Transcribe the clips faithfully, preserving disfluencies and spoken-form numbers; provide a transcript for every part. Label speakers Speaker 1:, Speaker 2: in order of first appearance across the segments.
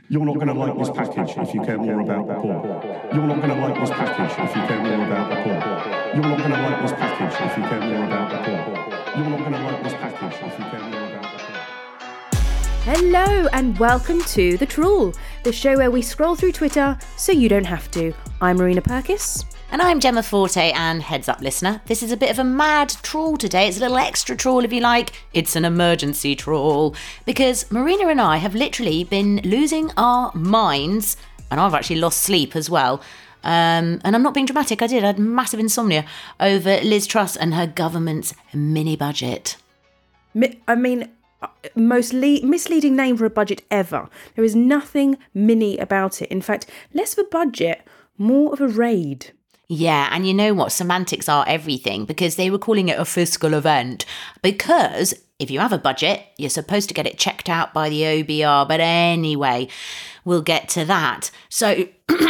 Speaker 1: You're not going to like this package if you care more about the poor. You're not going to like this package if you care more about the poor. You're not going to like this package if you care more about the poor. You're not going to like this package if you care more about the poor.
Speaker 2: Hello and welcome to The Trawl, the show where we scroll through Twitter so you don't have to. I'm Marina Purkiss.
Speaker 3: And I'm Gemma Forte, and heads up listener, this is a bit of a mad trawl today. It's a little extra trawl if you like. It's an emergency trawl. Because Marina and I have literally been losing our minds, and I've actually lost sleep as well. Um, and I'm not being dramatic, I did. I had massive insomnia over Liz Truss and her government's mini budget.
Speaker 2: I mean, most le- misleading name for a budget ever. There is nothing mini about it. In fact, less of a budget, more of a raid.
Speaker 3: Yeah, and you know what? Semantics are everything, because they were calling it a fiscal event. Because if you have a budget, you're supposed to get it checked out by the O B R. But anyway, we'll get to that. So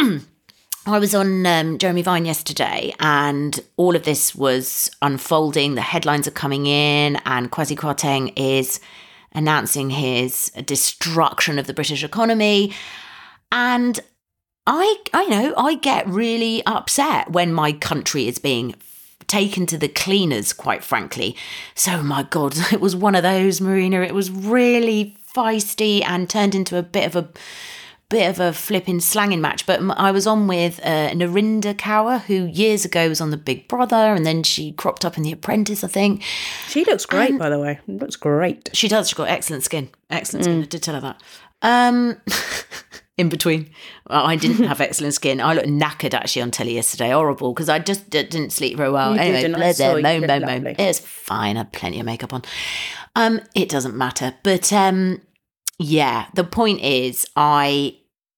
Speaker 3: I was on um, Jeremy Vine yesterday, and all of this was unfolding. The headlines are coming in, and Kwasi Kwarteng is announcing his destruction of the British economy. And I, I know, I get really upset when my country is being taken to the cleaners, quite frankly. So, my God, it was one of those, Marina. It was really feisty and turned into a bit of a bit of a flipping slanging match. But I was on with uh, Narinder Kaur, who years ago was on The Big Brother, and then she cropped up in The Apprentice, I think.
Speaker 2: She looks great,
Speaker 3: and
Speaker 2: by the way. Looks great.
Speaker 3: She does. She's got excellent skin. Excellent skin. Mm. I did tell her that. Um... In between, well, I didn't have excellent skin. I looked knackered actually on telly yesterday. Horrible, because I just d- didn't sleep very well.
Speaker 2: You
Speaker 3: anyway,
Speaker 2: didn't.
Speaker 3: blah,
Speaker 2: blah,
Speaker 3: moan, moan, moan. It's fine. I had plenty of makeup on. Um, it doesn't matter. But um, yeah, the point is, I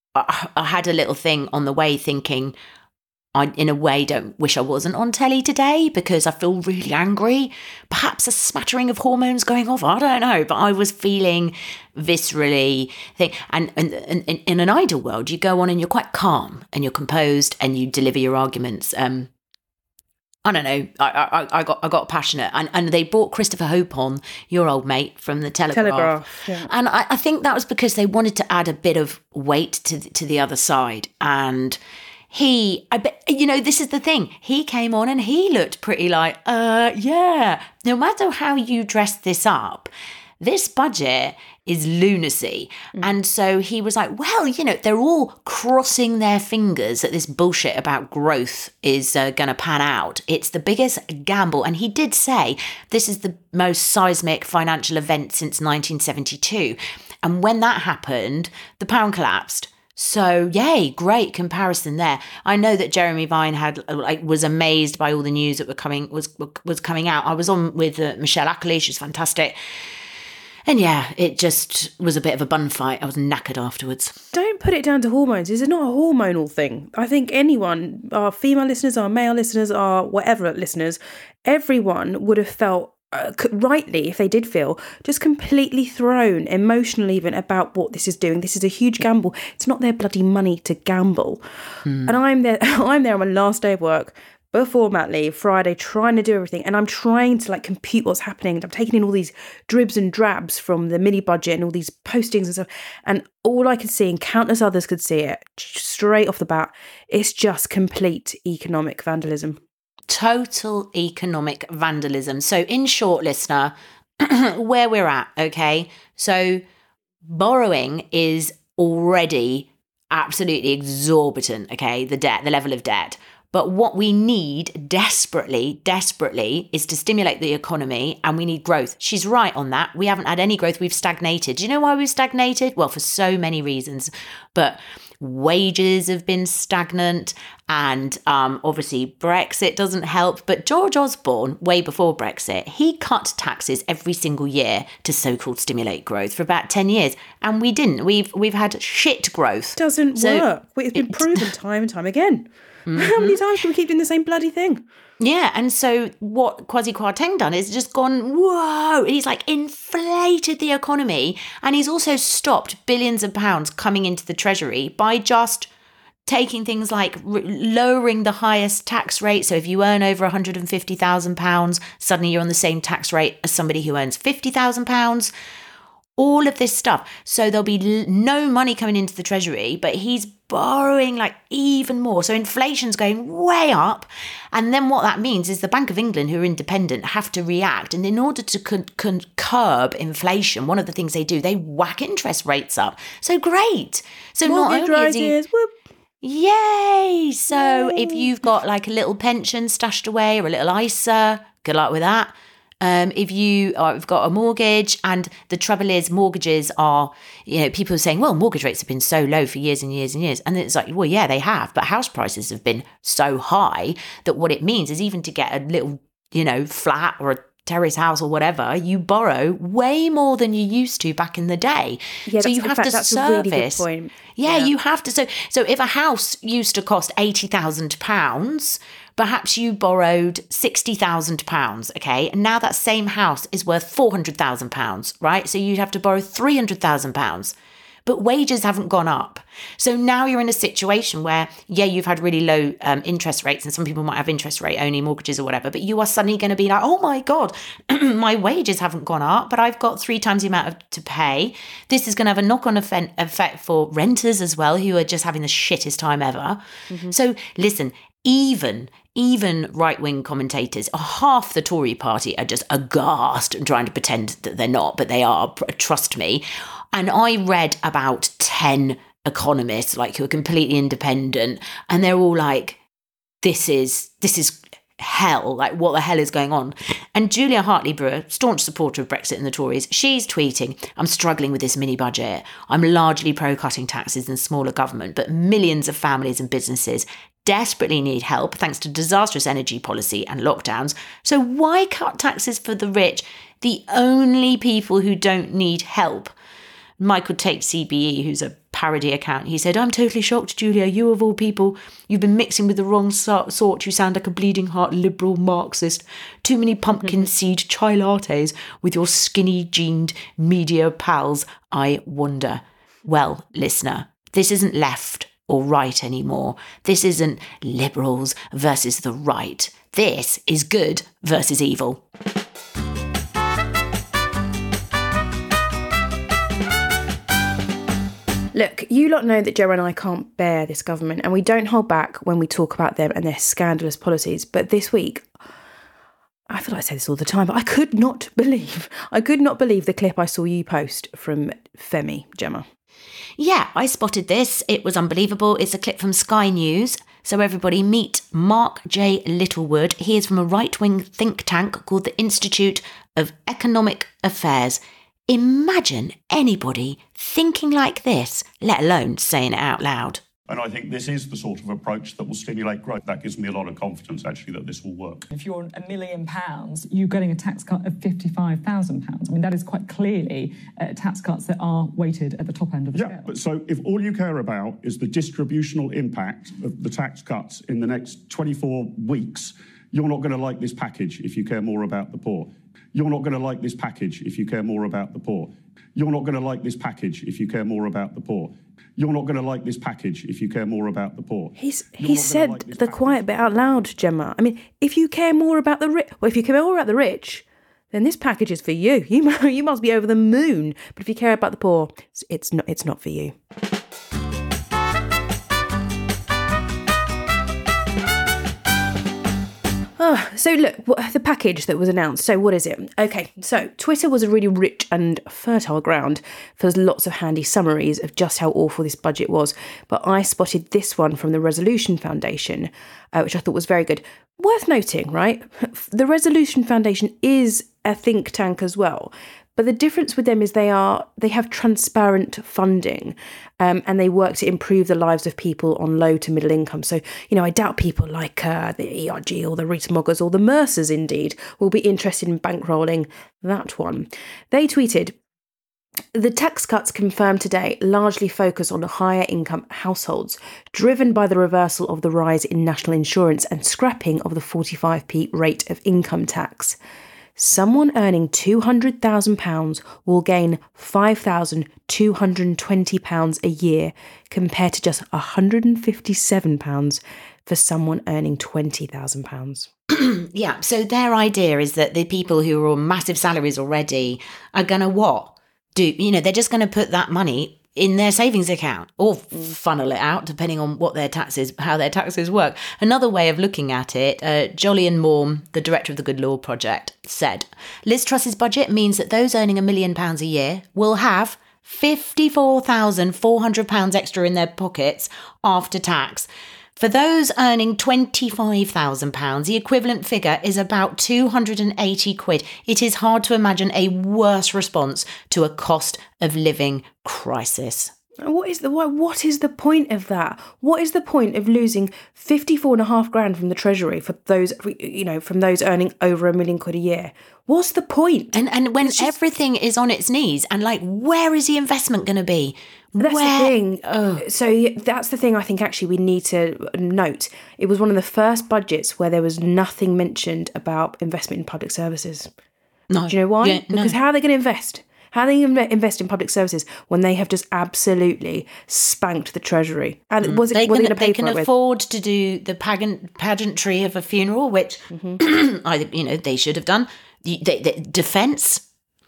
Speaker 3: I had a little thing on the way thinking, I, in a way, don't wish I wasn't on telly today because I feel really angry. Perhaps a smattering of hormones going off. I don't know. But I was feeling viscerally thing. And, and, and, and in an ideal world, you go on and you're quite calm and you're composed and you deliver your arguments. Um, I don't know. I, I, I got I got passionate. And, and they brought Christopher Hope on, your old mate from the Telegraph.
Speaker 2: Telegraph, yeah.
Speaker 3: And I, I think that was because they wanted to add a bit of weight to to the other side. And He, I bet, you know, this is the thing. He came on and he looked pretty like, uh, yeah, no matter how you dress this up, this budget is lunacy. Mm. And so he was like, well, you know, they're all crossing their fingers that this bullshit about growth is uh, going to pan out. It's the biggest gamble. And he did say this is the most seismic financial event since nineteen seventy-two. And when that happened, the pound collapsed. So, yay, great comparison there. I know that Jeremy Vine had like was amazed by all the news that were coming was was coming out. I was on with uh, Michelle Ackley, she's fantastic. And yeah, it just was a bit of a bun fight. I was knackered afterwards. Don't
Speaker 2: put it down to hormones. It's not a hormonal thing. I think anyone, our female listeners, our male listeners, our whatever listeners, everyone would have felt Uh, rightly, if they did feel just completely thrown, emotional even, about what this is doing. This is a huge gamble. It's not their bloody money to gamble. Hmm. And I'm there, I'm there on my last day of work before mat leave, Friday, trying to do everything. And I'm trying to like compute what's happening. I'm taking in all these dribs and drabs from the mini budget and all these postings and stuff. And all I could see, and countless others could see it straight off the bat, it's just complete economic vandalism.
Speaker 3: Total economic vandalism. So in short, listener, where we're at, okay? So borrowing is already absolutely exorbitant, okay? The debt, the level of debt. But what we need desperately, desperately is to stimulate the economy, and we need growth. She's right on that. We haven't had any growth. We've stagnated. Do you know why we've stagnated? Well, for so many reasons. But wages have been stagnant, and um, obviously Brexit doesn't help. But George Osborne, way before Brexit, he cut taxes every single year to so-called stimulate growth for about ten years, and we didn't. We've we've had shit growth.
Speaker 2: Doesn't so work. It's been it, proven time and time again. Mm-hmm. How many times do we keep doing the same bloody thing?
Speaker 3: Yeah, and so what Kwasi Kwarteng done is just gone, whoa, he's like inflated the economy, and he's also stopped billions of pounds coming into the treasury by just taking things like r- lowering the highest tax rate. So if you earn over one hundred fifty thousand pounds, suddenly you're on the same tax rate as somebody who earns fifty thousand pounds. all of this stuff. So there'll be l- no money coming into the treasury, but he's borrowing like even more. So inflation's going way up. And then what that means is the Bank of England, who are independent, have to react. And in order to con- con- curb inflation, one of the things they do, they whack interest rates up. So great. So
Speaker 2: Mortgage
Speaker 3: not only is he...
Speaker 2: rises, whoop.
Speaker 3: Yay! So
Speaker 2: Yay.
Speaker 3: if you've got like a little pension stashed away or a little I S A, good luck with that. Um, if you uh, have got a mortgage, and the trouble is mortgages are, you know, people are saying, well, mortgage rates have been so low for years and years and years. And it's like, well, yeah, they have. But house prices have been so high that what it means is even to get a little, you know, flat or a terrace house or whatever, you borrow way more than you used to back in the day.
Speaker 2: Yeah,
Speaker 3: so
Speaker 2: that's,
Speaker 3: you have
Speaker 2: fact,
Speaker 3: to
Speaker 2: that's
Speaker 3: service.
Speaker 2: a really good point.
Speaker 3: Yeah,
Speaker 2: Yeah.
Speaker 3: you have to. So, so if a house used to cost eighty thousand pounds, perhaps you borrowed sixty thousand pounds, okay? And now that same house is worth four hundred thousand pounds, right? So you'd have to borrow three hundred thousand pounds. But wages haven't gone up. So now you're in a situation where, yeah, you've had really low um, interest rates, and some people might have interest rate only mortgages or whatever, but you are suddenly going to be like, oh my God, my wages haven't gone up, but I've got three times the amount of, to pay. This is going to have a knock-on effect, effect for renters as well, who are just having the shittest time ever. Mm-hmm. So listen, even even right-wing commentators, half the Tory party are just aghast and trying to pretend that they're not, but they are, trust me. And I read about ten economists, like, who are completely independent, and they're all like, this is this is hell, like what the hell is going on? And Julia Hartley-Brewer, staunch supporter of Brexit and the Tories, she's tweeting, I'm struggling with this mini budget. I'm largely pro-cutting taxes and smaller government, but millions of families and businesses desperately need help thanks to disastrous energy policy and lockdowns. So why cut taxes for the rich, the only people who don't need help? Michael Tate C B E, who's a parody account, he said, I'm totally shocked, Julia. You of all people, you've been mixing with the wrong sort. You sound like a bleeding heart liberal Marxist. Too many pumpkin seed chai lattes with your skinny jeaned media pals, I wonder. Well, listener, this isn't left or right anymore. This isn't liberals versus the right. This is good versus evil.
Speaker 2: Look, you lot know that Joe and I can't bear this government, and we don't hold back when we talk about them and their scandalous policies. But this week, I feel like I say this all the time, but I could not believe, I could not believe the clip I saw you post from Femi, Gemma.
Speaker 3: Yeah, I spotted this. It was unbelievable. It's a clip from Sky News. So everybody meet Mark J. Littlewood. He is from a right-wing think tank called the Institute of Economic Affairs. Imagine anybody thinking like this, let alone saying it out loud.
Speaker 1: And I think this is the sort of approach that will stimulate growth. That gives me a lot of confidence, actually, that this will work.
Speaker 4: If you're a million pounds, you're getting a tax cut of fifty-five thousand pounds. I mean, that is quite clearly uh, tax cuts that are weighted at the top end of the
Speaker 1: yeah,
Speaker 4: scale.
Speaker 1: But so if all you care about is the distributional impact of the tax cuts in the next twenty-four weeks, you're not going to like this package if you care more about the poor. You're not going to like this package if you care more about the poor. You're not going to like this package if you care more about the poor. You're not going to like this package if you care more about the poor.
Speaker 2: He's
Speaker 1: You're
Speaker 2: he
Speaker 1: not
Speaker 2: said
Speaker 1: like this
Speaker 2: the
Speaker 1: package.
Speaker 2: quiet bit out loud, Gemma. I mean, if you care more about the rich, well, if you care more about the rich, then this package is for you. You mu- you must be over the moon. But if you care about the poor, it's, it's not. It's not for you. Oh, so look, what, the package that was announced. So what is it? Okay, so Twitter was a really rich and fertile ground for lots of handy summaries of just how awful this budget was. But I spotted this one from the Resolution Foundation, uh, which I thought was very good. Worth noting, right? The Resolution Foundation is a think tank as well. But the difference with them is they are they have transparent funding, um, and they work to improve the lives of people on low to middle income. So, you know, I doubt people like uh, the E R G or the Rita Moggers or the Mercers, indeed, will be interested in bankrolling that one. They tweeted, the tax cuts confirmed today largely focus on higher income households, driven by the reversal of the rise in national insurance and scrapping of the forty-five p rate of income tax. Someone earning two hundred thousand pounds will gain five thousand two hundred twenty pounds a year compared to just one hundred fifty-seven pounds for someone earning twenty thousand pounds.
Speaker 3: Yeah, so their idea is that the people who are on massive salaries already are going to what? do, you know, they're just going to put that money in their savings account or funnel it out, depending on what their taxes, how their taxes work. Another way of looking at it, uh, Jolyon Moore, the director of the Good Law Project, said, Liz Truss's budget means that those earning a million pounds a year will have fifty-four thousand four hundred pounds extra in their pockets after tax. For those earning twenty-five thousand pounds, the equivalent figure is about two hundred eighty quid. It is hard to imagine a worse response to a cost of living crisis.
Speaker 2: What is the what, what is the point of that? What is the point of losing fifty-four and a half grand from the Treasury for those, you know, from those earning over a million quid a year? What's the point?
Speaker 3: And and when
Speaker 2: just,
Speaker 3: everything is on its knees and like, where is the investment going to be?
Speaker 2: That's
Speaker 3: where?
Speaker 2: the thing. Oh. So that's the thing I think actually we need to note. It was one of the first budgets where there was nothing mentioned about investment in public services.
Speaker 3: No.
Speaker 2: Do you know why?
Speaker 3: Yeah,
Speaker 2: because
Speaker 3: no.
Speaker 2: how are they going to invest? How are they going to invest in public services when they have just absolutely spanked the Treasury? And was it,
Speaker 3: they
Speaker 2: what
Speaker 3: can,
Speaker 2: are they going to pay
Speaker 3: they
Speaker 2: for
Speaker 3: can
Speaker 2: it with?
Speaker 3: afford to do the pageant, pageantry of a funeral, which mm-hmm. either, you know, they should have done. They, they, defence,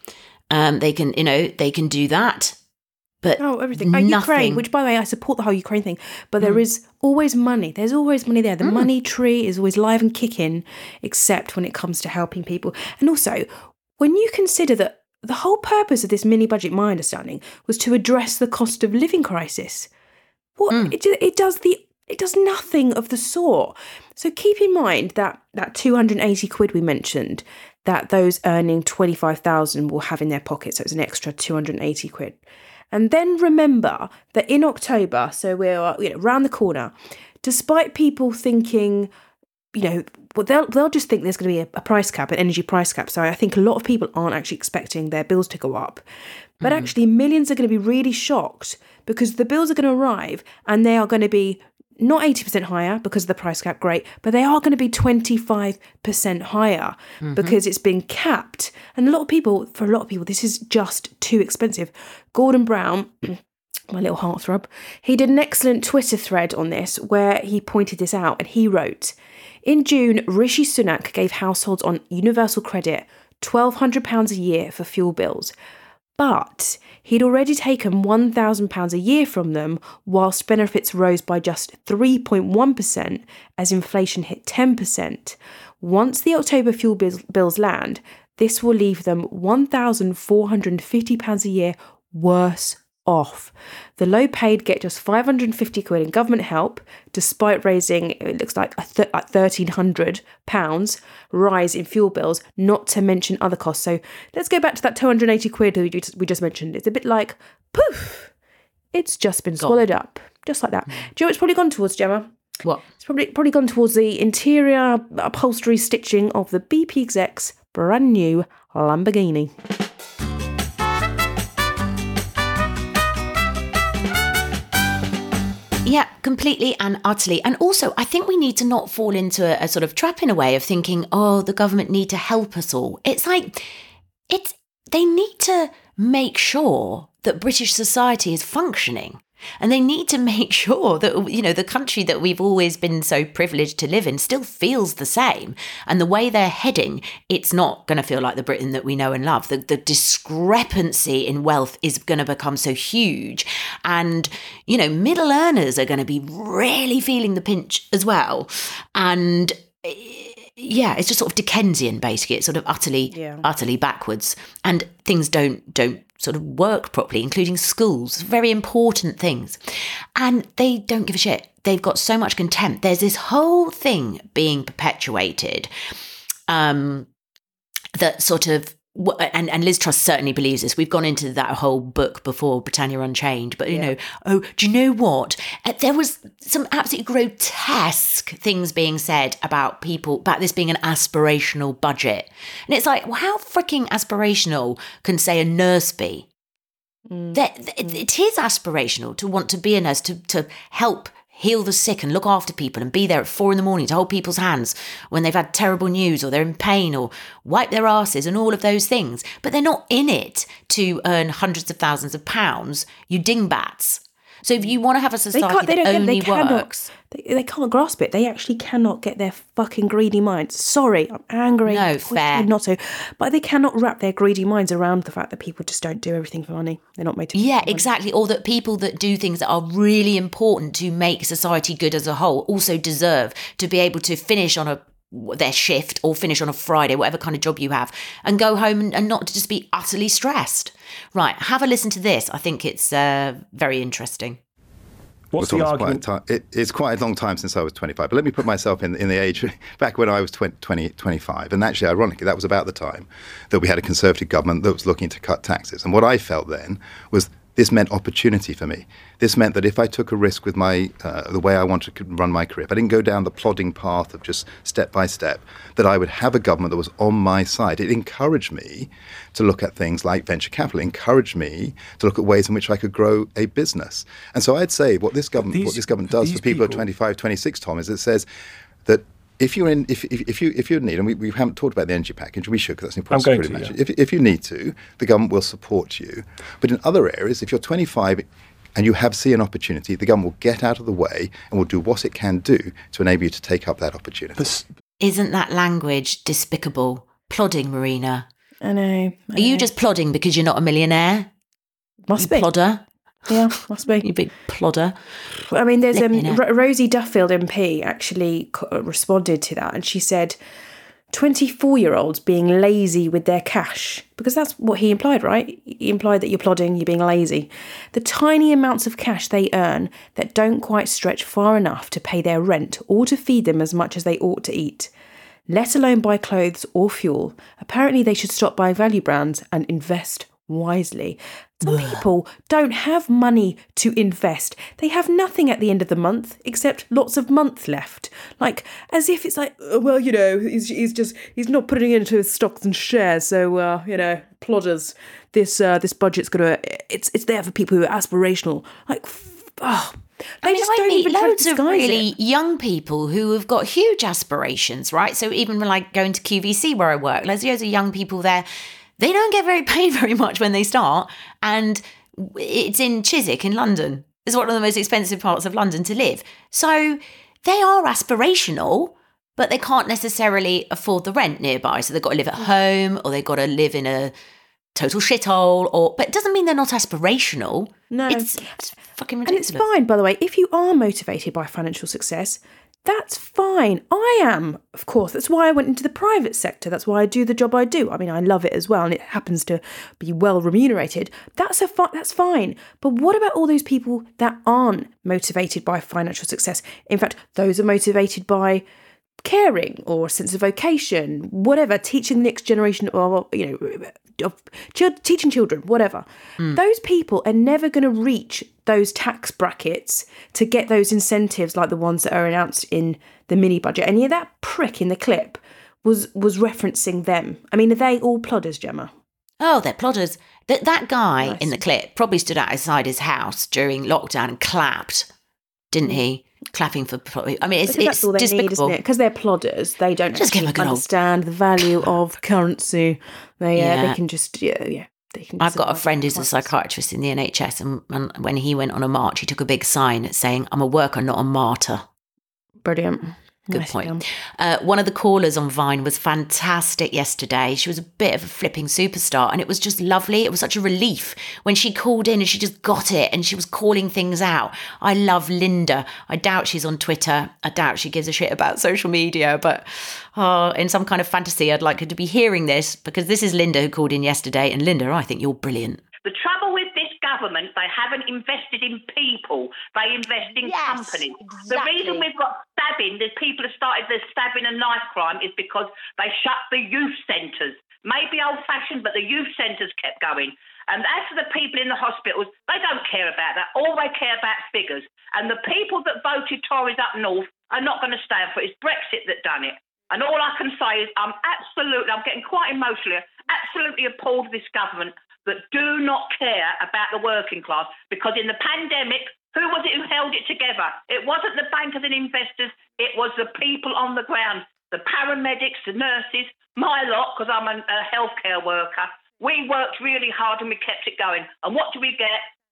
Speaker 3: um, they can, you know, they can do that. But
Speaker 2: oh, everything. Uh,
Speaker 3: nothing.
Speaker 2: Ukraine, which, by the way, I support the whole Ukraine thing, but there mm. is always money. There's always money there. The mm. money tree is always live and kicking, except when it comes to helping people. And also, when you consider that the whole purpose of this mini budget, my understanding, was to address the cost of living crisis. What mm. it, it does the it does nothing of the sort. So keep in mind that that two hundred eighty quid we mentioned, that those earning twenty-five thousand will have in their pocket. So it's an extra two hundred eighty quid. And then remember that in October, so we're you know around the corner, despite people thinking, you know, well, they'll they'll just think there's going to be a, a price cap, an energy price cap. So I think a lot of people aren't actually expecting their bills to go up. But mm. actually, millions are going to be really shocked because the bills are going to arrive and they are going to be not eighty percent higher because of the price cap, great, but they are going to be twenty-five percent higher mm-hmm. because it's been capped. And a lot of people, for a lot of people, this is just too expensive. Gordon Brown, my little heartthrob, he did an excellent Twitter thread on this where he pointed this out and he wrote, in June, Rishi Sunak gave households on universal credit twelve hundred pounds a year for fuel bills. But he'd already taken one thousand pounds a year from them whilst benefits rose by just three point one percent as inflation hit ten percent. Once the October fuel bills, bills land, this will leave them one thousand four hundred fifty pounds a year worse off. The low paid get just five hundred fifty quid in government help, despite raising, it looks like, a th- like thirteen hundred pounds rise in fuel bills, not to mention other costs. So let's go back to that two hundred eighty quid we just, we just mentioned. It's a bit like, poof, it's just been swallowed gone. up, just like that. Mm. Do you know what it's probably gone towards, Gemma?
Speaker 3: What?
Speaker 2: It's probably probably gone towards the interior upholstery stitching of the B P exec's brand new Lamborghini.
Speaker 3: Yeah, completely and utterly. And also, I think we need to not fall into a, a sort of trap in a way of thinking, oh, the government need to help us all. It's like, it's they need to make sure that British society is functioning. And they need to make sure that, you know, the country that we've always been so privileged to live in still feels the same. And the way they're heading, it's not going to feel like the Britain that we know and love. The, the discrepancy in wealth is going to become so huge. And, you know, middle earners are going to be really feeling the pinch as well. And yeah, it's just sort of Dickensian, basically. It's sort of utterly, yeah. utterly backwards. And things don't don't sort of work properly, including schools, very important things. And they don't give a shit. They've got so much contempt. There's this whole thing being perpetuated um, that sort of, and, and Liz Truss certainly believes this. We've gone into that whole book before, Britannia Unchained. But, you yeah. know, oh, do you know what? Uh, there was some absolutely grotesque things being said about people, about this being an aspirational budget. And it's like, well, how freaking aspirational can, say, a nurse be? Mm. That, it, it is aspirational to want to be a nurse, to, to help heal the sick and look after people and be there at four in the morning to hold people's hands when they've had terrible news or they're in pain or wipe their asses and all of those things. But they're not in it to earn hundreds of thousands of pounds, you dingbats. So if you want to have a
Speaker 2: They
Speaker 3: society
Speaker 2: can't. They
Speaker 3: that
Speaker 2: don't. Get,
Speaker 3: only
Speaker 2: they cannot.
Speaker 3: works,
Speaker 2: They, they can't grasp it. They actually cannot get their fucking greedy minds. Sorry, I'm angry.
Speaker 3: No,
Speaker 2: I
Speaker 3: fair.
Speaker 2: Not to, but they cannot wrap their greedy minds around the fact that people just don't do everything for money. They're not made to.
Speaker 3: yeah,
Speaker 2: for money.
Speaker 3: exactly. Or that people that do things that are really important to make society good as a whole also deserve to be able to finish on a their shift or finish on a Friday, whatever kind of job you have, and go home and, and not to just be utterly stressed. Right, have a listen to this. I think it's uh, very interesting.
Speaker 5: What's the argument? Quite it, it's quite a long time since I was twenty-five, but let me put myself in, in the age back when I was twenty, twenty, twenty-five. And actually, ironically, that was about the time that we had a Conservative government that was looking to cut taxes. And what I felt then was this meant opportunity for me. This meant that if I took a risk with my uh, the way I wanted to run my career, if I didn't go down the plodding path of just step by step, that I would have a government that was on my side. It encouraged me to look at things like venture capital. It encouraged me to look at ways in which I could grow a business. And so I'd say what this government,
Speaker 6: these,
Speaker 5: what this government does for people, people at twenty-five, twenty-six, Tom, is it says that if you're in, if if, if you if you need, and we, we haven't talked about the energy package, we should, because that's an important
Speaker 6: I'm going
Speaker 5: security
Speaker 6: to,
Speaker 5: measure.
Speaker 6: yeah.
Speaker 5: If if you need to, the government will support you. But in other areas, if you're twenty-five and you have see an opportunity, the government will get out of the way and will do what it can do to enable you to take up that opportunity.
Speaker 6: This,
Speaker 3: Isn't that language despicable? Plodding, Marina.
Speaker 2: I know. I
Speaker 3: Are you
Speaker 2: know.
Speaker 3: just plodding because you're not a millionaire?
Speaker 2: Must
Speaker 3: You
Speaker 2: be?
Speaker 3: plodder.
Speaker 2: Yeah, must be.
Speaker 3: You big plodder.
Speaker 2: I mean, there's um,
Speaker 3: Flipping it.
Speaker 2: R- Rosie Duffield M P actually co- responded to that, and she said, twenty-four-year-olds being lazy with their cash, because that's what he implied, right? He implied that you're plodding, you're being lazy. The tiny amounts of cash they earn that don't quite stretch far enough to pay their rent or to feed them as much as they ought to eat, let alone buy clothes or fuel. Apparently they should stop buying value brands and invest wisely. Some people don't have money to invest. They have nothing at the end of the month except lots of month left. Like, as if it's like, oh, well, you know, he's, he's just, he's not putting it into his stocks and shares. So, uh, you know, plodders, this uh, this budget's going to, it's it's there for people who are aspirational. Like, f- oh, they
Speaker 3: I mean,
Speaker 2: just
Speaker 3: I
Speaker 2: don't
Speaker 3: meet
Speaker 2: even try to
Speaker 3: loads of
Speaker 2: disguise
Speaker 3: really
Speaker 2: it.
Speaker 3: young people who have got huge aspirations, right? So even when like going to Q V C where I work, there's loads of young people there. They don't get very paid very much when they start, and it's in Chiswick in London. It's one of the most expensive parts of London to live. So they are aspirational, but they can't necessarily afford the rent nearby. So they've got to live at home, or they've got to live in a total shithole. Or but it doesn't mean they're not aspirational.
Speaker 2: No.
Speaker 3: it's, it's fucking
Speaker 2: And
Speaker 3: ridiculous.
Speaker 2: it's fine, by the way, if you are motivated by financial success, that's fine. I am, of course. That's why I went into the private sector. That's why I do the job I do. I mean, I love it as well, and it happens to be well remunerated. That's a fi- that's fine. But what about all those people that aren't motivated by financial success? In fact, those are motivated by caring or a sense of vocation, whatever, teaching the next generation, or you know, of ch- teaching children, whatever. Mm. Those people are never going to reach those tax brackets to get those incentives like the ones that are announced in the mini budget. And yeah, that prick in the clip was was referencing them. I mean, are they all plodders, Gemma?
Speaker 3: Oh, they're plodders. That that guy
Speaker 2: Nice.
Speaker 3: in the clip probably stood outside his house during lockdown and clapped, didn't he? Clapping for. I mean, it's
Speaker 2: Because
Speaker 3: it's
Speaker 2: that's all they need,
Speaker 3: despicable.
Speaker 2: isn't it? Because they're plodders. They don't
Speaker 3: Just give
Speaker 2: actually
Speaker 3: them a good old-
Speaker 2: understand the value of currency. They uh,
Speaker 3: Yeah.
Speaker 2: they can just yeah yeah. They can
Speaker 3: I've got a
Speaker 2: survive
Speaker 3: friend who's a
Speaker 2: once.
Speaker 3: psychiatrist in the N H S, and, and when he went on a march, he took a big sign saying, "I'm a worker, not a martyr."
Speaker 2: Brilliant.
Speaker 3: Good
Speaker 2: Nice
Speaker 3: point.
Speaker 2: film.
Speaker 3: Uh, one of the callers on Vine was fantastic yesterday. She was a bit of a flipping superstar, and it was just lovely. It was such a relief when she called in and she just got it, and she was calling things out. I love Linda. I doubt she's on Twitter. I doubt she gives a shit about social media, but oh, in some kind of fantasy, I'd like her to be hearing this, because this is Linda who called in yesterday. And Linda, I think you're brilliant.
Speaker 7: The trouble with this government, they haven't invested in people. They invest in
Speaker 3: Yes,
Speaker 7: companies. The
Speaker 3: exactly.
Speaker 7: reason we've got stabbing, the people have started the stabbing and knife crime, is because they shut the youth centres. Maybe old-fashioned, but the youth centres kept going. And as for the people in the hospitals, they don't care about that. All they care about figures. And the people that voted Tories up north are not going to stand for it. It's Brexit that done it. And all I can say is I'm absolutely, I'm getting quite emotional, absolutely appalled with this government that do not care about the working class, because in the pandemic, who was it who held it together? It wasn't the bankers and investors, it was the people on the ground, the paramedics, the nurses, my lot, because I'm a, a healthcare worker. We worked really hard and we kept it going. And what do we get?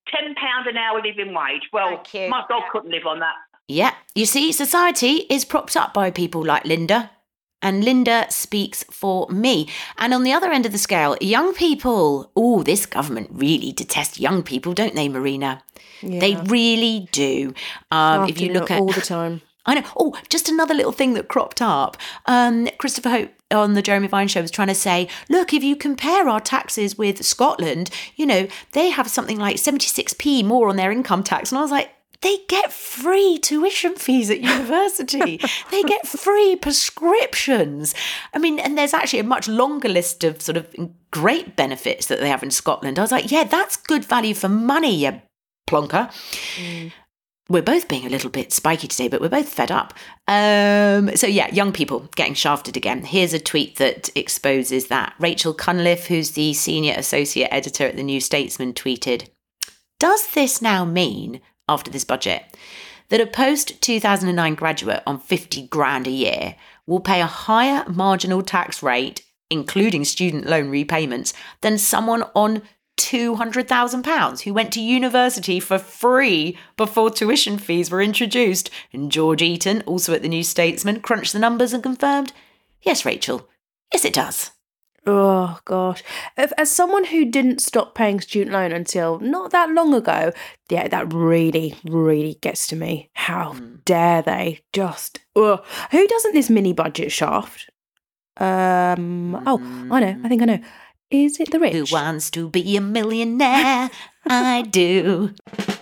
Speaker 7: ten pounds an hour living wage. Well, my dog couldn't live on that.
Speaker 3: Yeah, you see, society is propped up by people like Linda. And Linda speaks for me. And on the other end of the scale, young people, oh, this government really detests young people, don't they, Marina? Yeah. They really do. Um, if you look at
Speaker 2: all the time.
Speaker 3: I know. Oh, just another little thing that cropped up. Um, Christopher Hope on the Jeremy Vine show was trying to say, look, if you compare our taxes with Scotland, you know, they have something like seventy-six p more on their income tax. And I was like, they get free tuition fees at university. They get free prescriptions. I mean, and there's actually a much longer list of sort of great benefits that they have in Scotland. I was like, yeah, that's good value for money, you plonker. Mm. We're both being a little bit spiky today, but we're both fed up. Um, so yeah, young people getting shafted again. Here's a tweet that exposes that. Rachel Cunliffe, who's the senior associate editor at the New Statesman, tweeted, does this now mean, after this budget, that a post two thousand nine graduate on fifty grand a year will pay a higher marginal tax rate, including student loan repayments, than someone on two hundred thousand pounds who went to university for free before tuition fees were introduced? And George Eaton, also at the New Statesman, crunched the numbers and confirmed, yes, Rachel, yes, it does.
Speaker 2: Oh, gosh. As someone who didn't stop paying student loan until not that long ago, yeah, that really, really gets to me. How mm. dare they just... Ugh. Who doesn't this mini budget shaft? Um. Mm. Oh, I know. I think I know. Is it the rich?
Speaker 3: Who wants to be a millionaire? I do.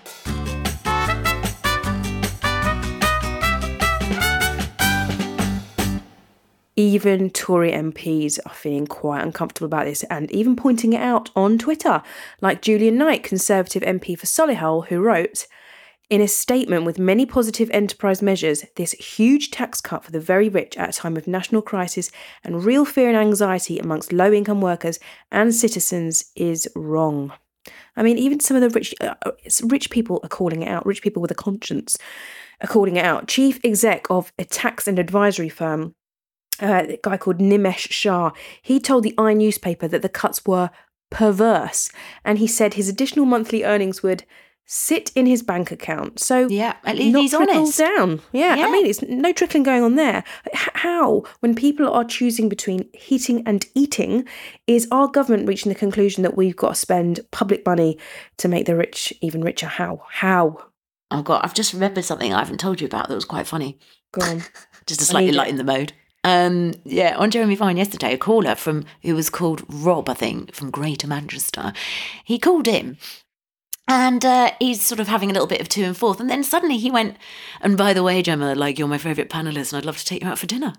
Speaker 2: Even Tory M Ps are feeling quite uncomfortable about this and even pointing it out on Twitter, like Julian Knight, Conservative M P for Solihull, who wrote, in a statement with many positive enterprise measures, this huge tax cut for the very rich at a time of national crisis and real fear and anxiety amongst low-income workers and citizens is wrong. I mean, even some of the rich, uh, rich people are calling it out, rich people with a conscience are calling it out. Chief exec of a tax and advisory firm, Uh, a guy called Nimesh Shah, he told the I newspaper that the cuts were perverse, and he said his additional monthly earnings would sit in his bank account. So
Speaker 3: yeah, at least
Speaker 2: not
Speaker 3: he's
Speaker 2: trickle
Speaker 3: honest.
Speaker 2: down. Yeah,
Speaker 3: yeah,
Speaker 2: I mean, it's no trickling going on there. How, when people are choosing between heating and eating, is our government reaching the conclusion that we've got to spend public money to make the rich even richer? How? How?
Speaker 3: Oh God, I've just remembered something I haven't told you about that was quite funny.
Speaker 2: Go on.
Speaker 3: Just to slightly lighten the mode. Um, yeah, on Jeremy Vine yesterday, a caller from who was called Rob, I think, from Greater Manchester. He called in, and uh, he's sort of having a little bit of to and forth, and then suddenly he went, and by the way, Gemma, like, you're my favourite panellist, and I'd love to take you out for dinner.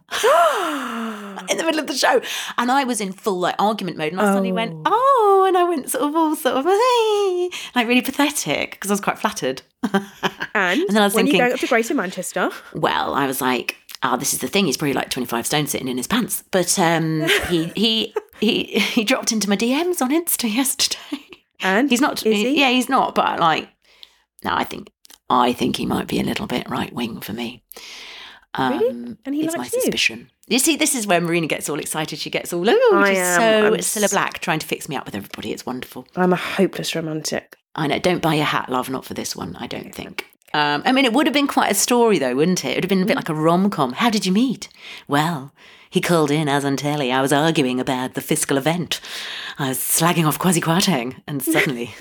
Speaker 3: In the middle of the show. And I was in full like argument mode, and I suddenly oh. went, oh, and I went sort of all sort of, hey, like really pathetic, because I was quite flattered.
Speaker 2: And,
Speaker 3: and then I was
Speaker 2: when
Speaker 3: thinking,
Speaker 2: you go up to Greater Manchester?
Speaker 3: Well, I was like, oh, this is the thing. He's probably like twenty-five stone sitting in his pants. But um, he he he he dropped into my D Ms on Insta yesterday.
Speaker 2: And
Speaker 3: he's not.
Speaker 2: Is he?
Speaker 3: Yeah, he's not. But like, no, I think I think he might be a little bit right wing for me. Um,
Speaker 2: really? And he
Speaker 3: it's
Speaker 2: likes
Speaker 3: my
Speaker 2: you?
Speaker 3: suspicion. You see, this is where Marina gets all excited. She gets all, oh, she's so Cilla Black, trying to fix me up with everybody. It's wonderful.
Speaker 2: I'm a hopeless romantic.
Speaker 3: I know. Don't buy your hat, love. Not for this one. I don't think. Um, I mean, it would have been quite a story, though, wouldn't it? It would have been a bit like a rom-com. How did you meet? Well, he called in as on telly. I was arguing about the fiscal event. I was slagging off Kwasi Kwarteng, and suddenly...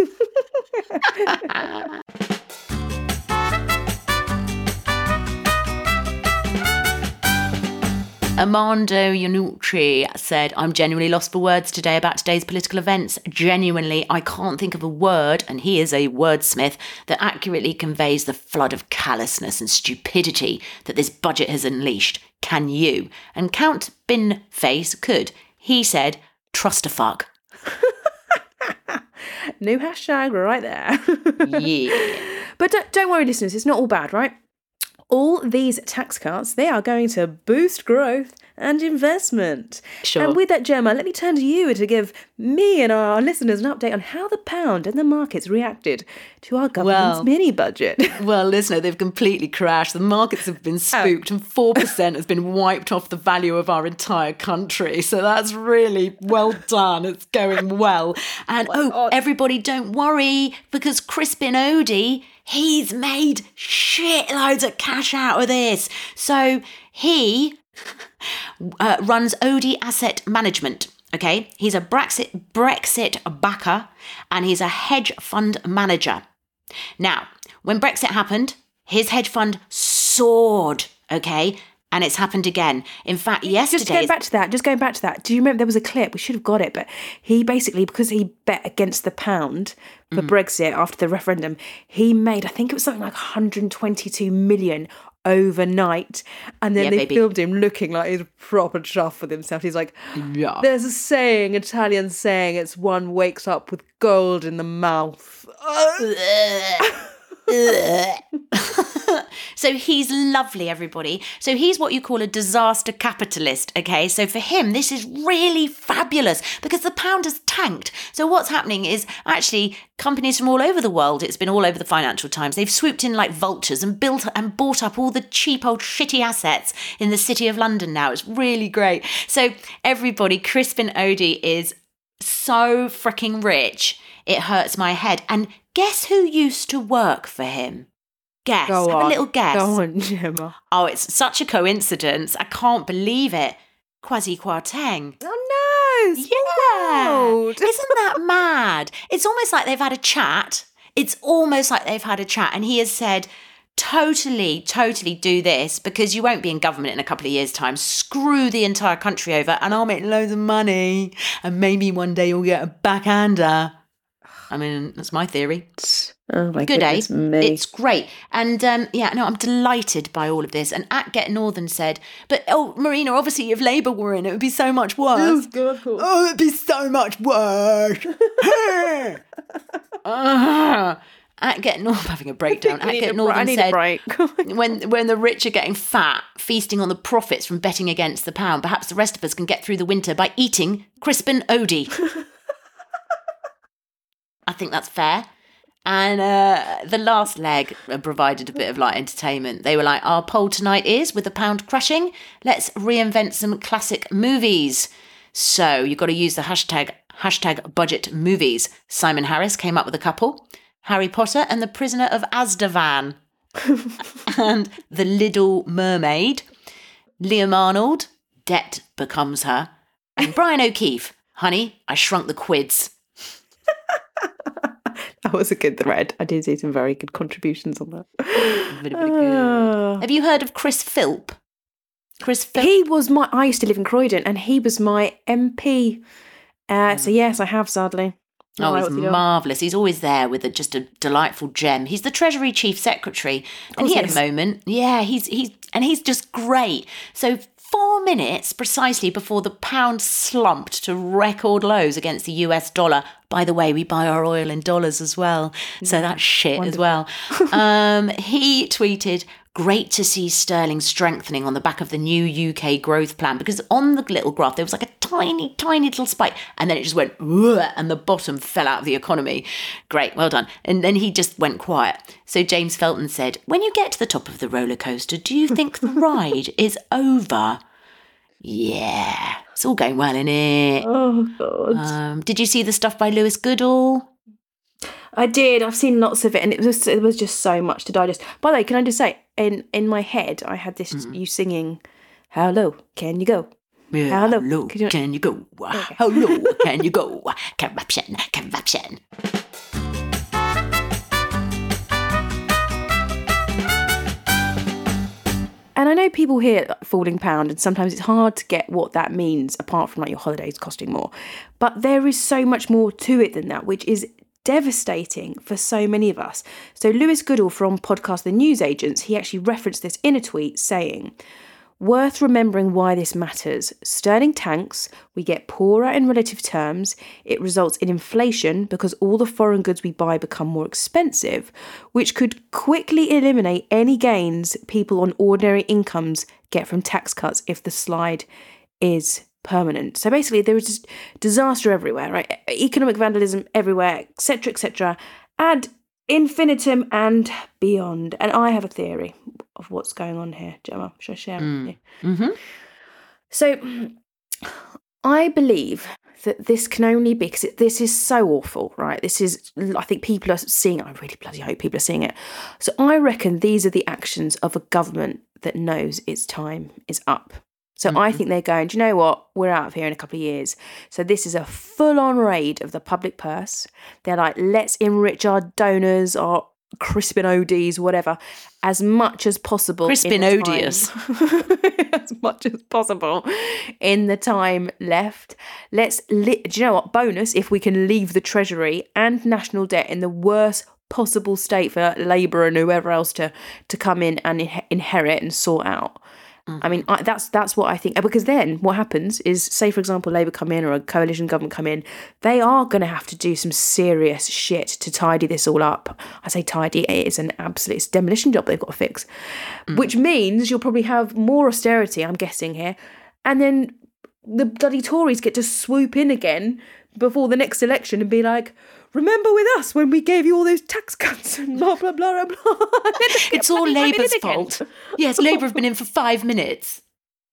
Speaker 3: Armando Iannucci said, I'm genuinely lost for words today about today's political events. Genuinely, I can't think of a word, and he is a wordsmith, that accurately conveys the flood of callousness and stupidity that this budget has unleashed. Can you? And Count Binface could. He said, trust a fuck.
Speaker 2: New hashtag right there.
Speaker 3: Yeah.
Speaker 2: But don't, don't worry, listeners, it's not all bad, right? All these tax cuts, they are going to boost growth and investment.
Speaker 3: Sure.
Speaker 2: And with that, Gemma, let me turn to you to give me and our listeners an update on how the pound and the markets reacted to our government's
Speaker 3: Well,
Speaker 2: mini budget.
Speaker 3: Well, listen, they've completely crashed. The markets have been spooked and four percent has been wiped off the value of our entire country. So that's really well done. It's going well. And oh, everybody don't worry, because Crispin Odey, he's made shitloads of cash out of this. So he uh, runs Odey Asset Management. Okay, he's a Brexit Brexit backer and he's a hedge fund manager. Now, when Brexit happened, his hedge fund soared, okay? And it's happened again. In fact, yesterday...
Speaker 2: Just going back to that, just going back to that. Do you remember there was a clip? We should have got it, but he basically, because he bet against the pound for mm. Brexit after the referendum, he made, I think it was something like one hundred twenty-two million overnight. And then
Speaker 3: yeah,
Speaker 2: they
Speaker 3: baby.
Speaker 2: filmed him looking like he's proper chuffed with himself. He's like,
Speaker 3: yeah.
Speaker 2: There's a saying, Italian saying, it's one wakes up with gold in the mouth.
Speaker 3: So he's lovely, everybody. So he's what you call a disaster capitalist, okay? So for him, this is really fabulous because the pound has tanked. So what's happening is actually companies from all over the world, it's been all over the Financial Times, they've swooped in like vultures and built and bought up all the cheap old shitty assets in the City of London now. It's really great. So everybody, Crispin Odey is so freaking rich, it hurts my head. And guess who used to work for him? Guess.
Speaker 2: Go
Speaker 3: Have
Speaker 2: on.
Speaker 3: a little guess.
Speaker 2: Go on, Gemma.
Speaker 3: Oh, it's such a coincidence. I can't believe it. Kwasi Kwarteng.
Speaker 2: Oh, no.
Speaker 3: Yeah.
Speaker 2: World.
Speaker 3: Isn't that mad? It's almost like they've had a chat. It's almost like they've had a chat. And he has said, totally, totally do this because you won't be in government in a couple of years' time. Screw the entire country over and I'll make loads of money. And maybe one day you'll get a backhander. I mean, that's my theory.
Speaker 2: Oh my
Speaker 3: Good, eh?
Speaker 2: goodness me.
Speaker 3: It's great. And um, yeah, no, I'm delighted by all of this. And at Get Northern said, but oh, Marina, obviously if Labour were in, it would be so much worse.
Speaker 2: God, cool.
Speaker 3: Oh, it'd be so much worse. uh, at Get Northern, having a breakdown. At Get Northern
Speaker 2: I need
Speaker 3: said,
Speaker 2: a break.
Speaker 3: when when the rich are getting fat, feasting on the profits from betting against the pound, perhaps the rest of us can get through the winter by eating Crispin Odey. I think that's fair. And uh, the last leg provided a bit of light entertainment. They were like, our poll tonight is, with the pound crashing, let's reinvent some classic movies. So you've got to use the hashtag, hashtag budget movies. Simon Harris came up with a couple. Harry Potter and the Prisoner of Azkaban. And The Little Mermaid. Liam Arnold, Debt Becomes Her. And Brian O'Keefe, Honey, I Shrunk the Quids.
Speaker 2: That was a good thread. I did see some very good contributions on that.
Speaker 3: Very, very good. Have you heard of Chris Philp? Chris Philp?
Speaker 2: He was my... I used to live in Croydon and he was my M P. Uh, so yes, I have, sadly.
Speaker 3: Oh,
Speaker 2: Right,
Speaker 3: he's
Speaker 2: what's he doing?
Speaker 3: marvellous. He's always there with a, just a delightful gem. He's the Treasury Chief Secretary. And he
Speaker 2: he
Speaker 3: had
Speaker 2: is.
Speaker 3: a moment. Yeah, he's he's and he's just great. So four minutes precisely before the pound slumped to record lows against the U S dollar. By the way, we buy our oil in dollars as well. So that's shit as well. um, he tweeted, great to see sterling strengthening on the back of the new U K growth plan, because on the little graph, there was like a tiny, tiny little spike and then it just went, and the bottom fell out of the economy. Great, well done. And then he just went quiet. So James Felton said, when you get to the top of the roller coaster, do you think the ride is over? Yeah, it's all going well, innit?
Speaker 2: Oh, God.
Speaker 3: Um, did you see the stuff by Lewis Goodall?
Speaker 2: I did. I've seen lots of it, and it was it was just so much to digest. By the way, can I just say, in in my head, I had this
Speaker 3: Mm.
Speaker 2: you singing, "How low can you go?"
Speaker 3: Yeah,
Speaker 2: How low
Speaker 3: low
Speaker 2: can you-
Speaker 3: can you go? How low can you go? Corruption, corruption.
Speaker 2: And I know people hear like, falling pound, and sometimes it's hard to get what that means, apart from like your holidays costing more. But there is so much more to it than that, which is devastating for so many of us. So Lewis Goodall from podcast The News Agents, he actually referenced this in a tweet saying, Worth remembering why this matters. Sterling tanks, we get poorer in relative terms. It results in inflation because all the foreign goods we buy become more expensive, which could quickly eliminate any gains people on ordinary incomes get from tax cuts if the slide is permanent. So basically there is just disaster everywhere, right? Economic vandalism everywhere, et cetera, et cetera. Ad infinitum and beyond. And I have a theory of what's going on here, Gemma. Should I share it
Speaker 3: Mm.
Speaker 2: with you?
Speaker 3: Mm-hmm.
Speaker 2: So I believe that this can only be, because this is so awful, right? This is, I think people are seeing it. I really bloody hope people are seeing it. So I reckon these are the actions of a government that knows its time is up. So mm-hmm. I think they're going, do you know what? We're out of here in a couple of years. So this is a full-on raid of the public purse. They're like, let's enrich our donors, our Crispin O Ds, whatever, as much as possible.
Speaker 3: Crispin Odious.
Speaker 2: As much as possible in the time left. Let's, li- do you know what? Bonus if we can leave the Treasury and national debt in the worst possible state for Labour and whoever else to, to come in and in- inherit and sort out. I mean, I, that's that's what I think. Because then what happens is, say, for example, Labour come in or a coalition government come in, they are going to have to do some serious shit to tidy this all up. I say tidy, it is an absolute it's a demolition job they've got to fix, mm. which means you'll probably have more austerity, I'm guessing here. And then the bloody Tories get to swoop in again before the next election and be like, remember with us when we gave you all those tax cuts and blah, blah, blah, blah, blah.
Speaker 3: It's all Labour's fault. Yes, Labour have been in for five minutes.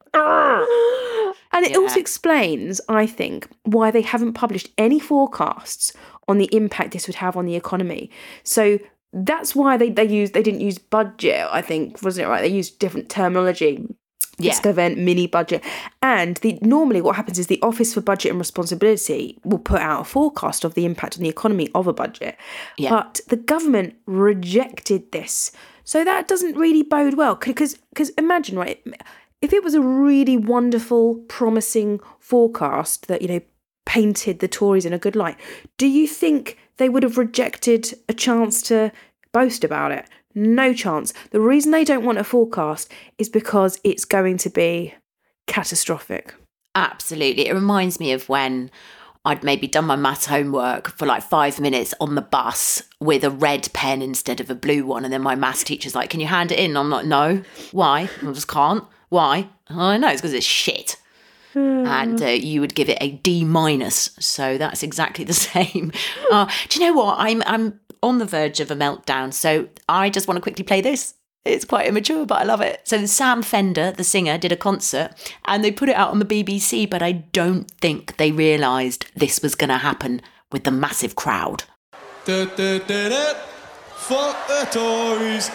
Speaker 2: And it
Speaker 3: Yeah.
Speaker 2: also explains, I think, why they haven't published any forecasts on the impact this would have on the economy. So that's why they, they used they didn't use budget, I think, wasn't it right? They used different terminology.
Speaker 3: Yeah.
Speaker 2: Disco event, mini budget. And the normally what happens is the Office for Budget and Responsibility will put out a forecast of the impact on the economy of a budget.
Speaker 3: Yeah.
Speaker 2: But the government rejected this. So that doesn't really bode well. Because because imagine, right, if it was a really wonderful, promising forecast that, you know, painted the Tories in a good light, do you think they would have rejected a chance to boast about it? No chance. The reason they don't want a forecast is because it's going to be catastrophic.
Speaker 3: Absolutely. It reminds me of when I'd maybe done my maths homework for like five minutes on the bus with a red pen instead of a blue one. And then my maths teacher's like, can you hand it in? I'm like, no. Why? I just can't. Why? I know, it's because it's shit. And uh, you would give it a D minus. So that's exactly the same. Uh, do you know what? I'm I'm on the verge of a meltdown. So I just want to quickly play this. It's quite immature, but I love it. So Sam Fender, the singer, did a concert and they put it out on the B B C, but I don't think they realised this was going to happen with the massive crowd.
Speaker 6: Da, da, da, da. Fuck the Tories.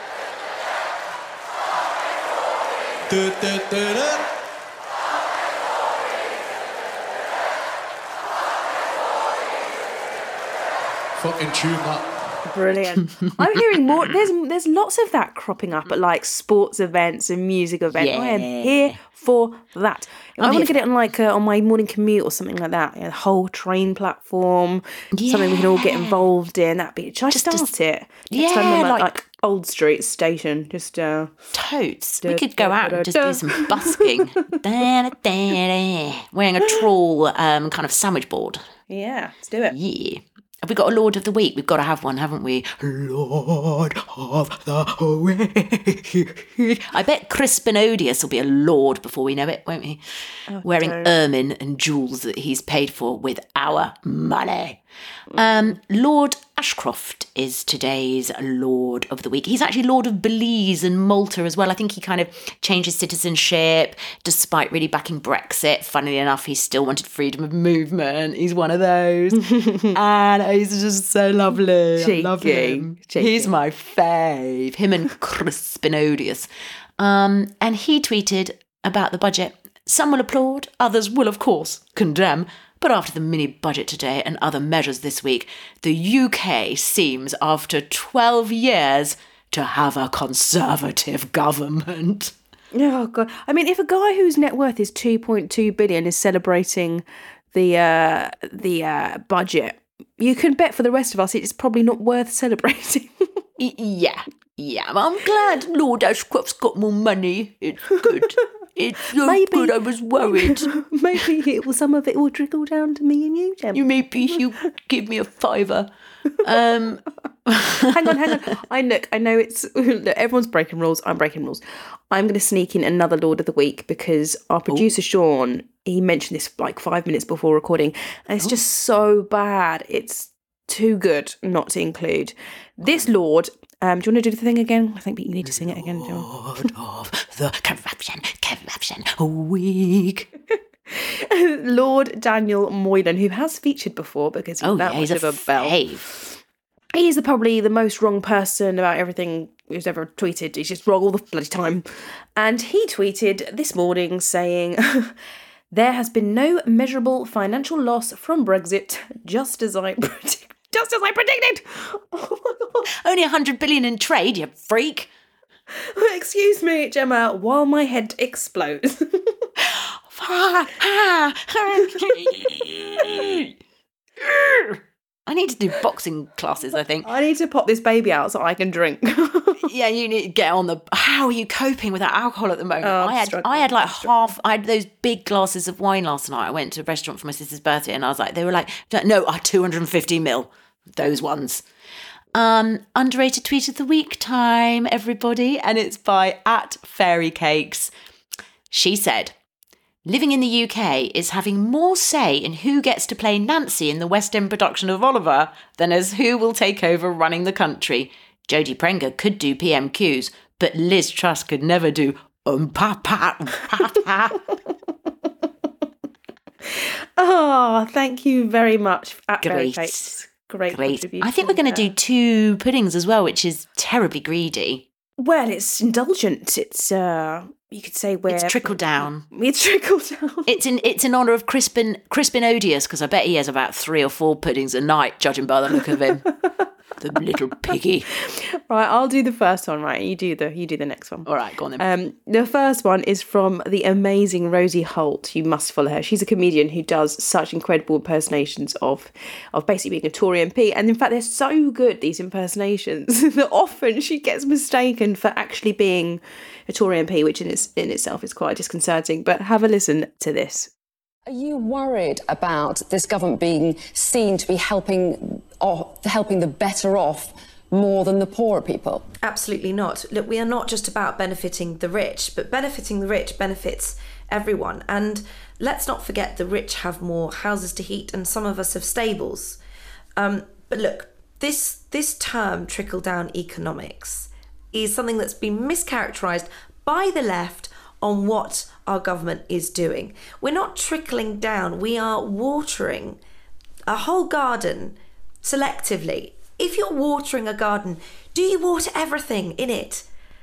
Speaker 6: Da, da, da, da. Fucking tune that.
Speaker 2: Brilliant. I'm hearing more. There's there's lots of that cropping up at like sports events and music events.
Speaker 3: Yeah.
Speaker 2: I am here for that.
Speaker 3: I'm
Speaker 2: I want
Speaker 3: here
Speaker 2: to get it on like uh, on my morning commute or something like that. You know, the whole train platform, something we can all get involved in. That'd be. Should I
Speaker 3: Just-
Speaker 2: start
Speaker 3: just-
Speaker 2: it?
Speaker 3: Yeah,
Speaker 2: Next time I'm at,
Speaker 3: like-
Speaker 2: like Old Street Station. Just uh,
Speaker 3: Totes.
Speaker 2: Da,
Speaker 3: We could go
Speaker 2: da,
Speaker 3: out
Speaker 2: da,
Speaker 3: and just
Speaker 2: da.
Speaker 3: do some busking. Da, da, da, da. Wearing a trawl um, kind of sandwich board.
Speaker 2: yeah, let's do it.
Speaker 3: Yeah. Have we got a Lord of the Week? We've got to have one, haven't we? Lord of the Week. I bet Crispin Odious will be a lord before we know it, won't he? Wearing
Speaker 2: don't.
Speaker 3: ermine and jewels that he's paid for with our money. Um, Lord Ashcroft is today's Lord of the Week. He's actually Lord of Belize and Malta as well. I think he kind of changed his citizenship despite really backing Brexit. Funnily enough, he still wanted freedom of movement. He's one of those. And he's just so lovely. I love
Speaker 2: Cheeky.
Speaker 3: him.
Speaker 2: Cheeky.
Speaker 3: He's my fave. Him and Crispin Odious. Um, and he tweeted about the budget. Some will applaud, others will, of course, condemn. But after the mini budget today and other measures this week, the U K seems, after twelve years, to have a Conservative government.
Speaker 2: Oh god! I mean, if a guy whose net worth is two point two billion is celebrating the uh, the uh, budget, you can bet for the rest of us it's probably not worth celebrating.
Speaker 3: Y- yeah, Yeah, I'm glad Lord Ashcroft's got more money. It's good. It's so
Speaker 2: Maybe-
Speaker 3: good. I was worried.
Speaker 2: Maybe it will, some of it will trickle down to me and you, Gem.
Speaker 3: You maybe you give me a fiver. Um,
Speaker 2: hang on, hang on. I look, I know it's look, everyone's breaking rules. I'm breaking rules. I'm going to sneak in another Lord of the Week because our producer Sean, he mentioned this like five minutes before recording, and it's just so bad. It's too good not to include this Lord. Um, do you want to do the thing again? I think you need to sing it again, John.
Speaker 3: Lord of the Corruption, Corruption Week.
Speaker 2: Lord Daniel Moylan, who has featured before because he's
Speaker 3: Oh,
Speaker 2: that
Speaker 3: yeah,
Speaker 2: much
Speaker 3: he's
Speaker 2: of
Speaker 3: a
Speaker 2: a bell.
Speaker 3: fave.
Speaker 2: He's the, probably the most wrong person about everything who's ever tweeted. He's just wrong all the bloody time. And he tweeted this morning saying, there has been no measurable financial loss from Brexit, just as I predict- just as I predicted. Oh my God.
Speaker 3: Only a hundred billion in trade, you freak.
Speaker 2: Excuse me, Gemma, while my head explodes.
Speaker 3: I need to do boxing classes, I think.
Speaker 2: I need to pop this baby out so I can drink.
Speaker 3: Yeah, you need to get on the... How are you coping without alcohol at the moment?
Speaker 2: Oh, I'm
Speaker 3: I had
Speaker 2: struggling,
Speaker 3: I had like
Speaker 2: I'm struggling.
Speaker 3: half... I had those big glasses of wine last night. I went to a restaurant for my sister's birthday and I was like... They were like, no, uh, two hundred fifty mil. Those ones. Um, underrated tweet of the week time, everybody. And it's by at Fairy Cakes. She said... Living in the U K is having more say in who gets to play Nancy in the West End production of Oliver than as who will take over running the country. Jodie Prenger could do P M Qs, but Liz Truss could never do um pa pa pa pa.
Speaker 2: Oh, thank you very much. At Fairy
Speaker 3: Great.
Speaker 2: Cakes. Great.
Speaker 3: Great.
Speaker 2: contribution
Speaker 3: I think we're going to
Speaker 2: there.
Speaker 3: do two puddings as well, which is terribly greedy.
Speaker 2: Well, it's indulgent. It's uh, you could say we're
Speaker 3: It's trickle down.
Speaker 2: It's trickle down.
Speaker 3: It's in it's in honour of Crispin Crispin Odious, because I bet he has about three or four puddings a night, judging by the look of him. The little piggy.
Speaker 2: Right, I'll do the first one. Right, you do the you do the next one.
Speaker 3: All right, go on then.
Speaker 2: Um, the first one is from the amazing Rosie Holt. You must follow her. She's a comedian who does such incredible impersonations of, of basically being a Tory M P. And in fact, they're so good, these impersonations, that often she gets mistaken for actually being a Tory M P, which in, its, in itself is quite disconcerting. But have a listen to this.
Speaker 8: Are you worried about this government being seen to be helping off, helping the better off more than the poorer people?
Speaker 9: Absolutely not. Look, we are not just about benefiting the rich, but benefiting the rich benefits everyone. And let's not forget the rich have more houses to heat and some of us have stables. Um, but look, this, this term trickle-down economics is something that's been mischaracterised by the left on what our government is doing. We're not trickling down, we are watering a whole garden selectively. If you're watering a garden, do you water everything in it?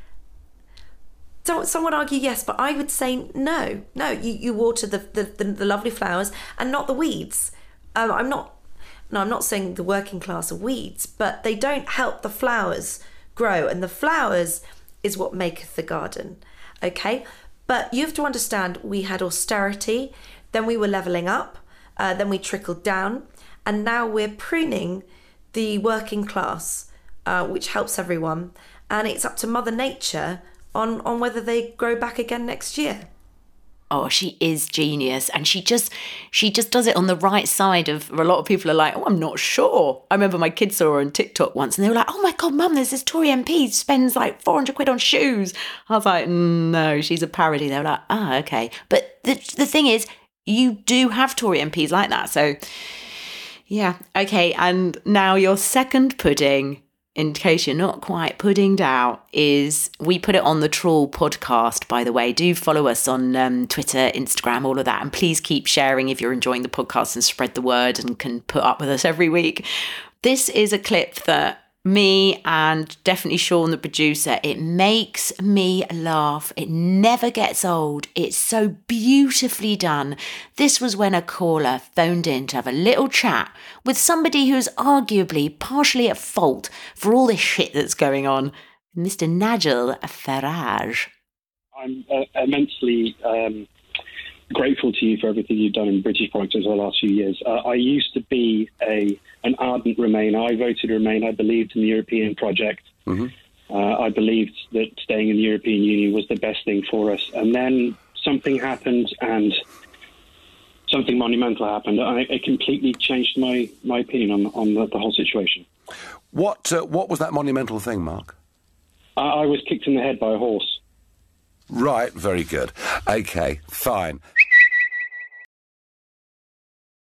Speaker 9: So, some would argue yes, but I would say no. No, you, you water the, the, the, the lovely flowers and not the weeds. Um, I'm not, no, I'm not saying the working class are weeds, but they don't help the flowers grow, and the flowers is what maketh the garden. Okay? But you have to understand, we had austerity, then we were levelling up, uh, then we trickled down, and now we're pruning the working class, uh, which helps everyone. And it's up to Mother Nature on, on whether they grow back again next year.
Speaker 3: Oh, she is genius. And she just she just does it on the right side of... A lot of people are like, oh, I'm not sure. I remember my kids saw her on TikTok once and they were like, oh my God, Mum, there's this Tory M P spends like four hundred quid on shoes. I was like, no, she's a parody. They were like, ah, okay. But the the thing is, you do have Tory M Ps like that. So, yeah. Okay, and now your second pudding, in case you're not quite puddinged out, is we put it on the Trawl podcast, by the way. Do follow us on um, Twitter, Instagram, all of that. And please keep sharing if you're enjoying the podcast and spread the word and can put up with us every week. This is a clip that me and definitely Sean, the producer, it makes me laugh. It never gets old. It's so beautifully done. This was when a caller phoned in to have a little chat with somebody who's arguably partially at fault for all this shit that's going on, Mister Nigel Farage.
Speaker 10: I'm uh, immensely um, grateful to you for everything you've done in British politics over the last few years. Uh, I used to be a an ardent Remainer. I voted Remain. I believed in the European project.
Speaker 5: Mm-hmm.
Speaker 10: Uh, I believed that staying in the European Union was the best thing for us. And then something happened, and something monumental happened. I, it completely changed my, my opinion on, on the, the whole situation.
Speaker 11: What uh, what was that monumental thing, Mark?
Speaker 10: I, I was kicked in the head by a horse.
Speaker 11: Right, very good. OK, fine.